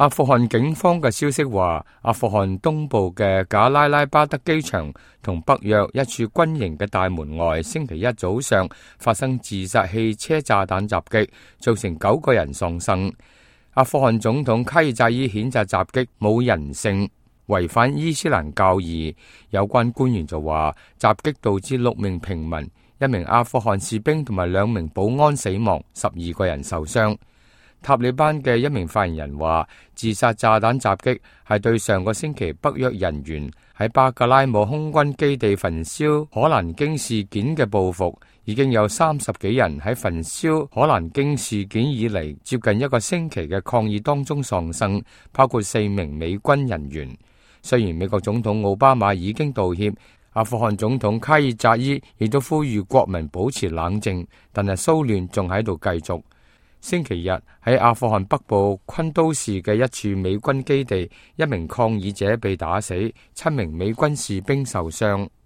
阿富汗警方嘅消息話，阿富汗東部嘅賈拉拉巴德機場同北約一處軍營嘅大門外，星期一早上發生自殺汽車炸彈襲擊，造成9個人喪生。阿富汗總統卡爾扎伊譴責襲擊冇人性，違反伊斯蘭教義。有關官員就話，襲擊導致6名平民、1名阿富汗士兵同埋2名保安死亡，12個人受傷。塔利班嘅一名發言人話，自殺炸彈襲擊係對上個星期北約人員喺巴格拉姆空軍基地焚燒可蘭經事件嘅報復。已經有30幾人喺焚燒可蘭經事件以嚟接近1個星期嘅抗議當中喪生，包括4名美軍人員。雖然美國總統奧巴馬已經道歉，阿富汗總統卡爾扎伊亦都呼籲國民保持冷靜，但係騷亂仲喺度繼續。星期日喺阿富汗北部昆都士嘅一處美軍基地，1名抗議者被打死，7名美軍士兵受傷。